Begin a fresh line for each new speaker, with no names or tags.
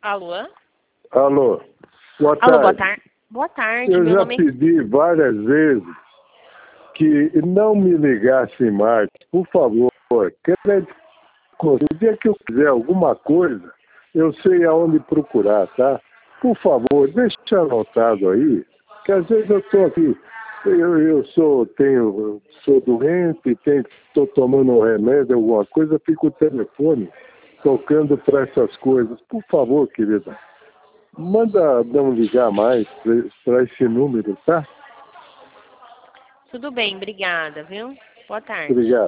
Alô?
Alô, boa
Alô, boa
tarde.
tarde. Boa tarde,
Eu
meu
já
nome é...
pedi várias vezes que não me ligasse mais, por favor. O dia que eu quiser alguma coisa, eu sei aonde procurar, tá? Por favor, deixa anotado aí, que às vezes eu estou aqui, sou doente, estou tomando um remédio, alguma coisa, fico o telefone tocando para essas coisas. Por favor, querida, manda não ligar mais para esse número, tá?
Tudo bem, obrigada, viu? Boa tarde.
Obrigado.